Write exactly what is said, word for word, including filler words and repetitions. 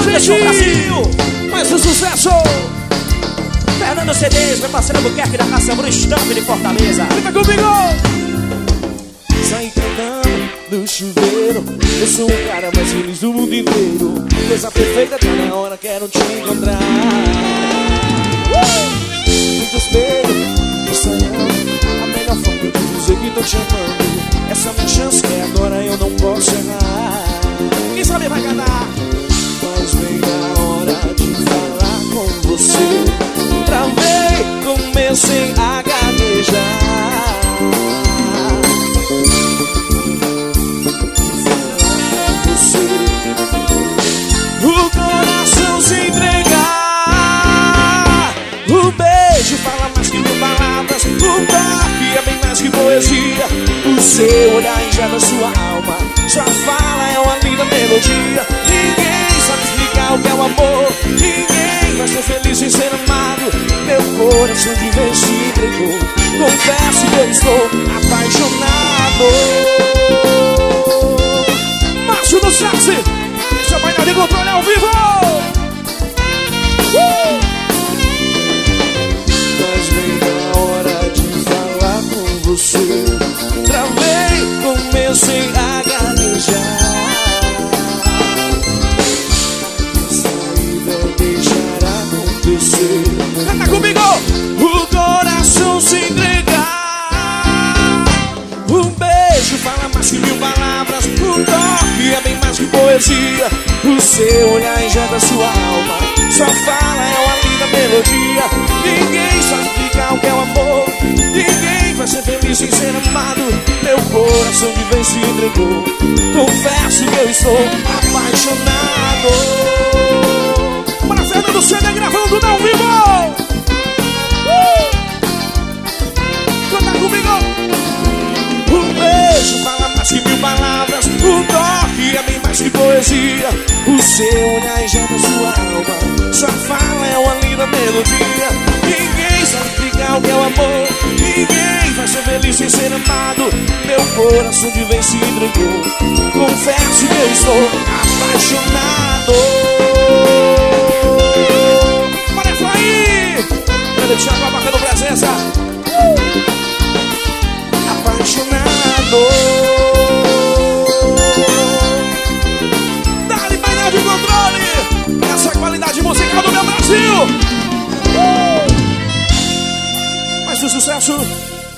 gente! Brasil! Mais um sucesso! Fernando C Ds, meu parceiro Albuquerque da Caça Bruno Stamp de Fortaleza. Fica comigo! Saí cantando no chuveiro, eu sou o cara mais feliz do mundo inteiro. Coisa perfeita, tá na hora, quero te encontrar. uh! Muito espelho, sonhando, a melhor forma de dizer que tô te amando. Essa é minha chance, que agora eu não posso errar. Quem sabe vai cantar. Mas vem a hora de falar com você. Travei, comecei a gaguejar. O coração se entregar. O beijo fala mais que mil palavras. O toque é bem mais que poesia. O seu olhar engana sua alma. Sua fala é uma linda melodia. Ninguém sabe explicar o que é o amor. Ninguém vai ser feliz sem ser amado. Meu coração de vez se entregou. Confesso que eu estou apaixonado. Márcio do Sexy, seu painel de controle ao vivo. uh! Mas vem a hora de falar com você. Travei, comecei a gaguejar. Saída deixar acontecer. Canta comigo! O coração se entregar. Um beijo fala mais que mil palavras. Um toque é bem mais que poesia. O seu olhar engana sua alma. Sua fala é uma linda melodia. Ninguém sabe explicar o que é o amor. Ninguém vai ser feliz sem ser amado. Meu coração de vez se entregou. Confesso que eu estou apaixonado. Para Fernando C D gravando tudo ao vivo. uh! Canta comigo. Um beijo fala mais que mil palavras. Um toque é bem mais que poesia. O seu olhar engana sua alma. Sua fala é uma linda melodia. Ninguém sabe explicar o que é o amor. Ninguém vai ser feliz sem ser amado. Meu coração de vez se entregou. Confesso que eu estou apaixonado. Bora aí! Grande Thiago marcando presença. uh! Apaixonado. Dá-lhe painel de controle. Essa é a qualidade musical do meu Brasil. uh! Mais um sucesso.